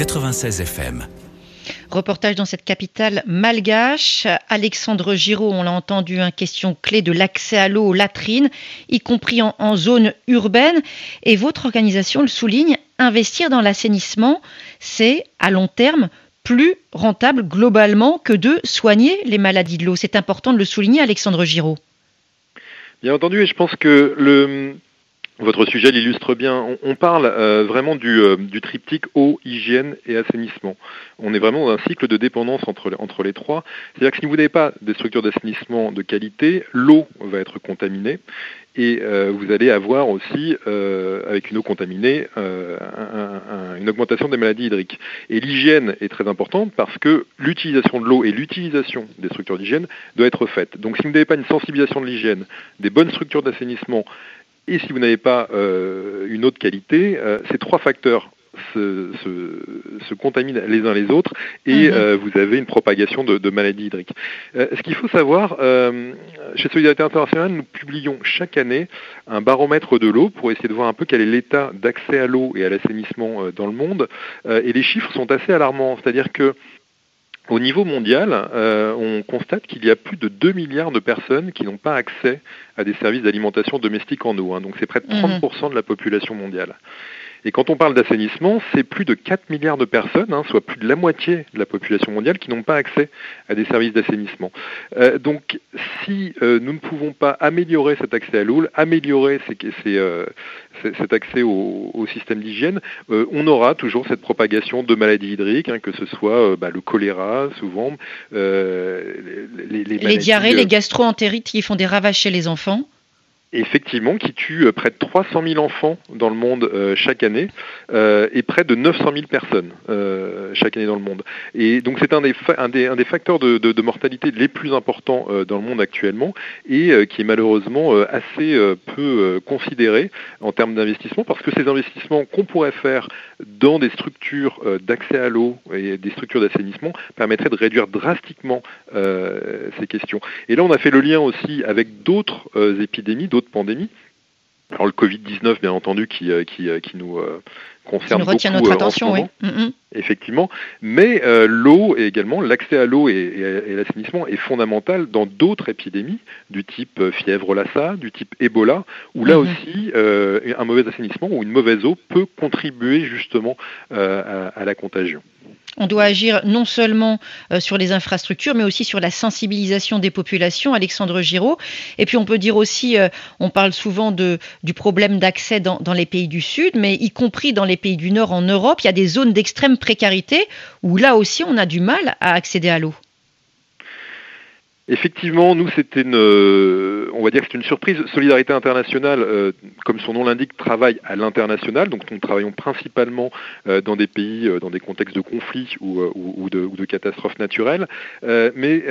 B: 96 FM.
C: Reportage dans cette capitale malgache. Alexandre Giraud, on l'a entendu, question clé de l'accès à l'eau aux latrines, y compris en zone urbaine. Et votre organisation le souligne, investir dans l'assainissement, c'est à long terme plus rentable globalement que de soigner les maladies de l'eau. C'est important de le souligner, Alexandre Giraud.
F: Bien entendu, et je pense que votre sujet l'illustre bien. On parle vraiment du triptyque eau, hygiène et assainissement. On est vraiment dans un cycle de dépendance entre les trois. C'est-à-dire que si vous n'avez pas des structures d'assainissement de qualité, l'eau va être contaminée. Et vous allez avoir aussi, avec une eau contaminée, une augmentation des maladies hydriques. Et l'hygiène est très importante parce que l'utilisation de l'eau et l'utilisation des structures d'hygiène doit être faite. Donc si vous n'avez pas une sensibilisation de l'hygiène, des bonnes structures d'assainissement, et si vous n'avez pas une eau de qualité, ces trois facteurs se contaminent les uns les autres et vous avez une propagation de maladies hydriques. Ce qu'il faut savoir, chez Solidarité Internationale, nous publions chaque année un baromètre de l'eau pour essayer de voir un peu quel est l'état d'accès à l'eau et à l'assainissement dans le monde. Et les chiffres sont assez alarmants, c'est-à-dire que au niveau mondial, on constate qu'il y a plus de 2 milliards de personnes qui n'ont pas accès à des services d'alimentation domestique en eau. Donc c'est près de 30% de la population mondiale. Et quand on parle d'assainissement, c'est plus de 4 milliards de personnes, soit plus de la moitié de la population mondiale, qui n'ont pas accès à des services d'assainissement. Donc si nous ne pouvons pas améliorer cet accès à l'eau, améliorer cet accès au système d'hygiène, on aura toujours cette propagation de maladies hydriques, que ce soit le choléra, souvent,
C: les diarrhées, les gastro-entérites qui font des ravages chez les enfants.
F: Effectivement, qui tue près de 300 000 enfants dans le monde chaque année et près de 900 000 personnes chaque année dans le monde. Et donc c'est un des facteurs de mortalité les plus importants dans le monde actuellement et qui est malheureusement assez peu considéré en termes d'investissement parce que ces investissements qu'on pourrait faire dans des structures d'accès à l'eau et des structures d'assainissement permettraient de réduire drastiquement ces questions. Et là on a fait le lien aussi avec d'autres épidémies, d'autres pandémies. Alors le Covid-19, bien entendu, qui concerne
C: beaucoup retient notre attention, oui.
F: Effectivement, mais l'eau et également l'accès à l'eau et l'assainissement est fondamental dans d'autres épidémies du type fièvre Lassa, du type Ebola, où là aussi un mauvais assainissement ou une mauvaise eau peut contribuer justement à la contagion.
C: On doit agir non seulement sur les infrastructures, mais aussi sur la sensibilisation des populations, Alexandre Giraud. Et puis on peut dire aussi, on parle souvent du problème d'accès dans les pays du Sud, mais y compris dans les pays du Nord en Europe, il y a des zones d'extrême précarité où là aussi on a du mal à accéder à l'eau.
F: Effectivement, nous c'était on va dire que c'est une surprise. Solidarité Internationale, comme son nom l'indique, travaille à l'international. Donc nous travaillons principalement dans des pays, dans des contextes de conflits ou de catastrophes naturelles. Mais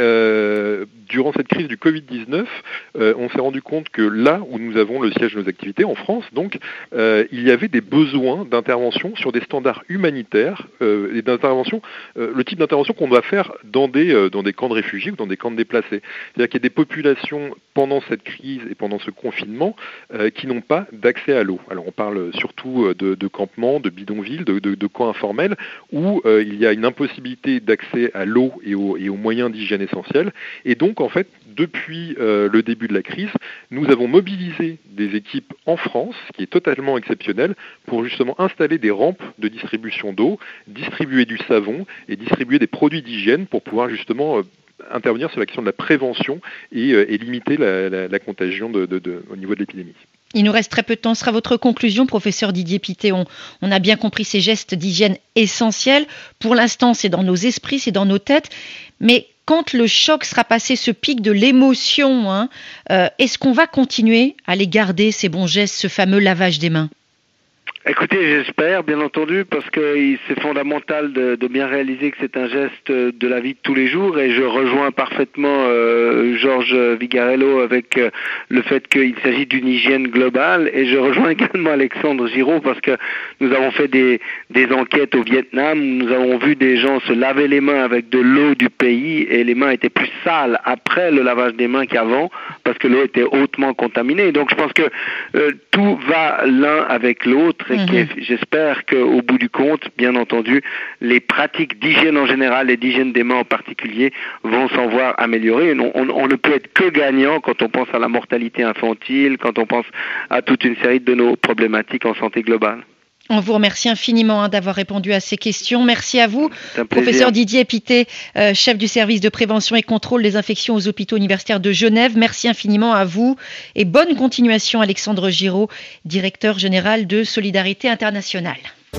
F: durant cette crise du Covid-19, on s'est rendu compte que là où nous avons le siège de nos activités, en France, donc, il y avait des besoins d'intervention sur des standards humanitaires et d'intervention, le type d'intervention qu'on doit faire dans des camps de réfugiés ou dans des camps de déplacés. C'est-à-dire qu'il y a des populations pendant cette crise et pendant ce confinement qui n'ont pas d'accès à l'eau. Alors on parle surtout de campements, de bidonvilles, de camps informels où il y a une impossibilité d'accès à l'eau et aux moyens d'hygiène essentiels. Et donc en fait, depuis le début de la crise, nous avons mobilisé des équipes en France, ce qui est totalement exceptionnel, pour justement installer des rampes de distribution d'eau, distribuer du savon et distribuer des produits d'hygiène pour pouvoir justement intervenir sur la question de la prévention et limiter la contagion au niveau de l'épidémie.
C: Il nous reste très peu de temps. Ce sera votre conclusion, professeur Didier Pittet. On a bien compris ces gestes d'hygiène essentiels. Pour l'instant, c'est dans nos esprits, c'est dans nos têtes. Mais quand le choc sera passé, ce pic de l'émotion, est-ce qu'on va continuer à les garder, ces bons gestes, ce fameux lavage des mains ?
D: Écoutez, j'espère, bien entendu, parce que c'est fondamental de bien réaliser que c'est un geste de la vie de tous les jours, et je rejoins parfaitement Georges Vigarello avec le fait qu'il s'agit d'une hygiène globale, et je rejoins également Alexandre Giraud parce que nous avons fait des enquêtes au Vietnam, où nous avons vu des gens se laver les mains avec de l'eau du pays, et les mains étaient plus sales après le lavage des mains qu'avant, parce que l'eau était hautement contaminée. Donc je pense que tout va l'un avec l'autre, et j'espère qu'au bout du compte, bien entendu, les pratiques d'hygiène en général et d'hygiène des mains en particulier vont s'en voir améliorer. On ne peut être que gagnant quand on pense à la mortalité infantile, quand on pense à toute une série de nos problématiques en santé globale.
C: On vous remercie infiniment d'avoir répondu à ces questions. Merci à vous, professeur Didier Pittet, chef du service de prévention et contrôle des infections aux hôpitaux universitaires de Genève. Merci infiniment à vous et bonne continuation, Alexandre Giraud, directeur général de Solidarité Internationale.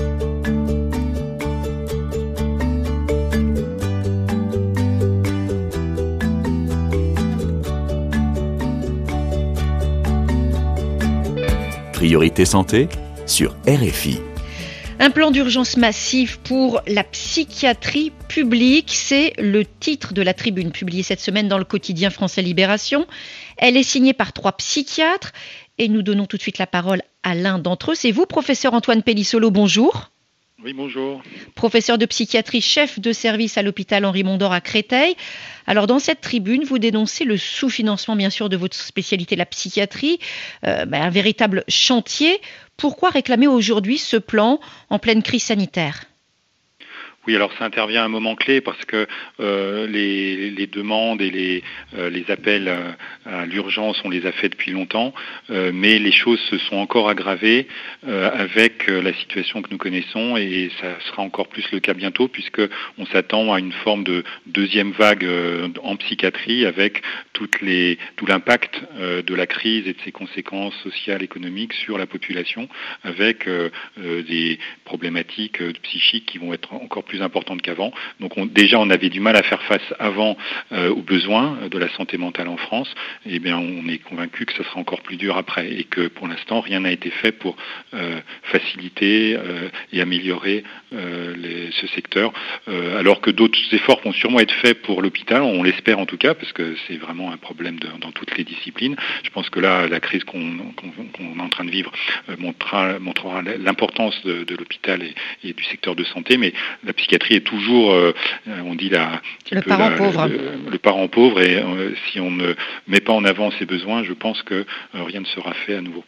B: Priorité santé sur RFI.
C: Un plan d'urgence massif pour la psychiatrie publique, c'est le titre de la tribune publiée cette semaine dans le quotidien français Libération. Elle est signée par 3 psychiatres et nous donnons tout de suite la parole à l'un d'entre eux. C'est vous, professeur Antoine Pellissolo, bonjour.
M: Oui, bonjour.
C: Professeur de psychiatrie, chef de service à l'hôpital Henri Mondor à Créteil. Alors dans cette tribune, vous dénoncez le sous-financement bien sûr de votre spécialité, la psychiatrie, un véritable chantier. Pourquoi réclamer aujourd'hui ce plan en pleine crise sanitaire ?
M: Oui, alors ça intervient à un moment clé parce que les demandes et les appels à l'urgence, on les a fait depuis longtemps, mais les choses se sont encore aggravées avec la situation que nous connaissons, et ça sera encore plus le cas bientôt puisque on s'attend à une forme de deuxième vague en psychiatrie avec tout l'impact de la crise et de ses conséquences sociales, économiques sur la population, avec des problématiques psychiques qui vont être encore plus importante qu'avant. Donc déjà on avait du mal à faire face avant aux besoins de la santé mentale en France. Et bien on est convaincu que ce sera encore plus dur après, et que pour l'instant rien n'a été fait pour faciliter et améliorer ce secteur, alors que d'autres efforts vont sûrement être faits pour l'hôpital, on l'espère en tout cas, parce que c'est vraiment un problème dans toutes les disciplines. Je pense que là la crise qu'on est en train de vivre montrera l'importance de l'hôpital et du secteur de santé, mais la psychiatrie est toujours, on dit
C: le parent pauvre.
M: Le parent pauvre, et si on ne met pas en avant ses besoins, je pense que rien ne sera fait à nouveau.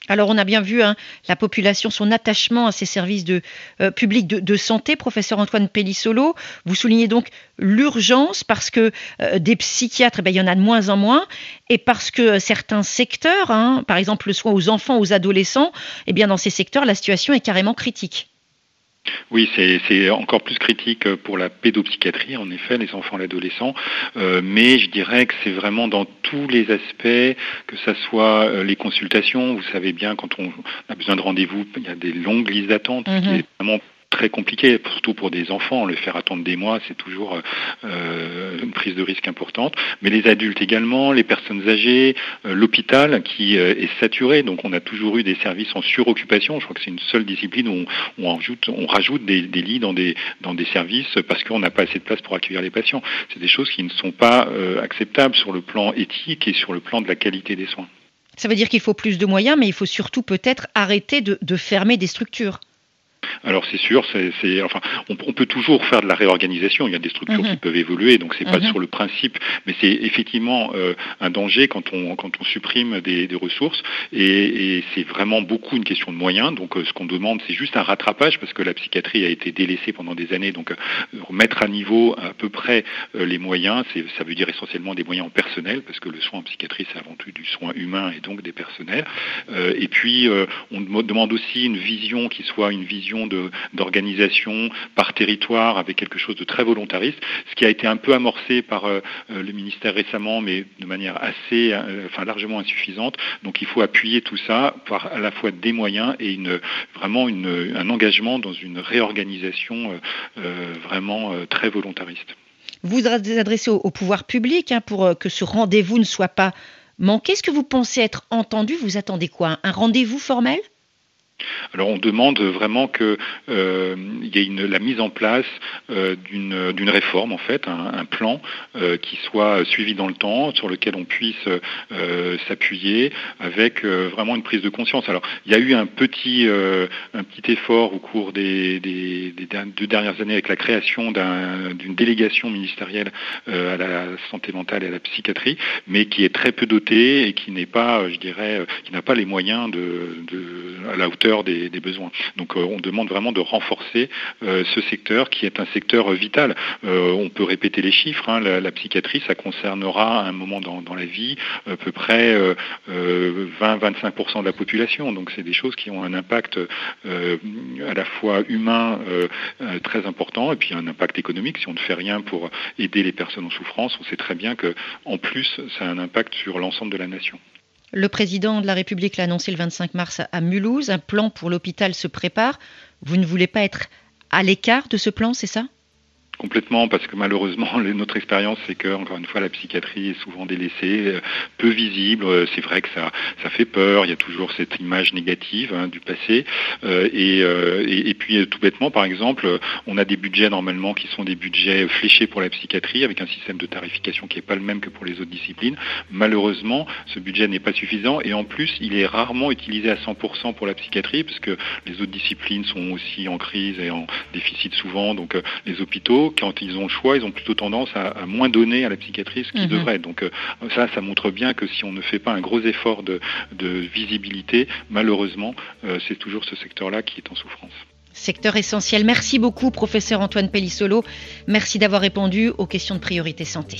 C: Alors on a bien vu la population, son attachement à ces services publics de santé. Professeur Antoine Pellissolo, vous soulignez donc l'urgence parce que des psychiatres, il y en a de moins en moins, et parce que certains secteurs, par exemple le soin aux enfants, aux adolescents, dans ces secteurs la situation est carrément critique.
M: Oui, c'est encore plus critique pour la pédopsychiatrie, en effet, les enfants et l'adolescent, mais je dirais que c'est vraiment dans tous les aspects, que ça soit les consultations, vous savez bien, quand on a besoin de rendez-vous, il y a des longues listes d'attente, qui est vraiment très compliqué, surtout pour des enfants. Le faire attendre des mois, c'est toujours une prise de risque importante. Mais les adultes également, les personnes âgées, l'hôpital qui est saturé. Donc on a toujours eu des services en suroccupation. Je crois que c'est une seule discipline où on rajoute des lits dans des services parce qu'on n'a pas assez de place pour accueillir les patients. C'est des choses qui ne sont pas acceptables sur le plan éthique et sur le plan de la qualité des soins.
C: Ça veut dire qu'il faut plus de moyens, mais il faut surtout peut-être arrêter de fermer des structures.
M: Alors c'est sûr, on peut toujours faire de la réorganisation. Il y a des structures qui peuvent évoluer, donc c'est pas sur le principe, mais c'est effectivement un danger quand on supprime des ressources. Et c'est vraiment beaucoup une question de moyens. Donc ce qu'on demande, c'est juste un rattrapage parce que la psychiatrie a été délaissée pendant des années. Donc remettre à niveau à peu près les moyens, ça veut dire essentiellement des moyens en personnel parce que le soin en psychiatrie c'est avant tout du soin humain et donc des personnels. Et puis on demande aussi une vision qui soit une vision d'organisation par territoire avec quelque chose de très volontariste, ce qui a été un peu amorcé par le ministère récemment, mais de manière largement insuffisante. Donc il faut appuyer tout ça par à la fois des moyens et un engagement dans une réorganisation vraiment très volontariste.
C: Vous vous adressez au pouvoir public pour que ce rendez-vous ne soit pas manqué. Est-ce que vous pensez être entendu? Vous attendez quoi? Un rendez-vous formel?
M: Alors on demande vraiment qu'il y ait la mise en place d'une réforme, en fait, un plan qui soit suivi dans le temps, sur lequel on puisse s'appuyer avec vraiment une prise de conscience. Alors il y a eu un petit effort au cours des 2 dernières années avec la création d'une délégation ministérielle à la santé mentale et à la psychiatrie, mais qui est très peu dotée et qui n'est pas, qui n'a pas les moyens à la hauteur des besoins. Donc on demande vraiment de renforcer ce secteur qui est un secteur vital. On peut répéter les chiffres, la psychiatrie, ça concernera à un moment dans la vie à peu près 20-25% de la population. Donc c'est des choses qui ont un impact à la fois humain très important et puis un impact économique. Si on ne fait rien pour aider les personnes en souffrance, on sait très bien que en plus ça a un impact sur l'ensemble de la nation.
C: Le président de la République l'a annoncé le 25 mars à Mulhouse. Un plan pour l'hôpital se prépare. Vous ne voulez pas être à l'écart de ce plan, c'est ça ?
M: Complètement, parce que malheureusement, notre expérience, c'est que, encore une fois, la psychiatrie est souvent délaissée, peu visible. C'est vrai que ça fait peur. Il y a toujours cette image négative du passé. Et puis, tout bêtement, par exemple, on a des budgets normalement qui sont des budgets fléchés pour la psychiatrie, avec un système de tarification qui n'est pas le même que pour les autres disciplines. Malheureusement, ce budget n'est pas suffisant, et en plus, il est rarement utilisé à 100% pour la psychiatrie, parce que les autres disciplines sont aussi en crise et en déficit souvent. Donc, les hôpitaux, quand ils ont le choix, ils ont plutôt tendance à moins donner à la psychiatrie ce qu'ils devraient. Donc ça montre bien que si on ne fait pas un gros effort de visibilité, malheureusement, c'est toujours ce secteur-là qui est en souffrance.
C: Secteur essentiel. Merci beaucoup, professeur Antoine Pellissolo. Merci d'avoir répondu aux questions de priorité santé.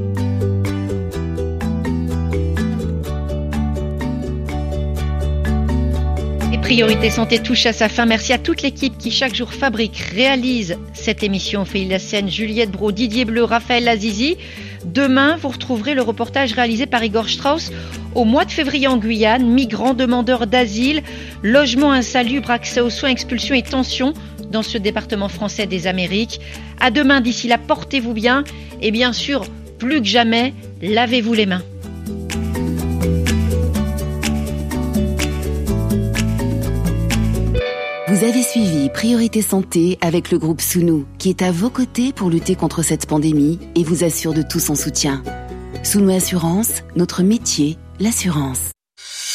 C: Priorité Santé touche à sa fin. Merci à toute l'équipe qui chaque jour fabrique, réalise cette émission. Ophélie Lassène, Juliette Brault, Didier Bleu, Raphaël Azizi. Demain, vous retrouverez le reportage réalisé par Igor Strauss au mois de février en Guyane. Migrants, demandeurs d'asile, logement insalubre, accès aux soins, expulsion et tension dans ce département français des Amériques. À demain, d'ici là, portez-vous bien. Et bien sûr, plus que jamais, lavez-vous les mains.
A: Vous avez suivi Priorité Santé avec le groupe Sounou, qui est à vos côtés pour lutter contre cette pandémie et vous assure de tout son soutien. Sounou Assurance, notre métier, l'assurance.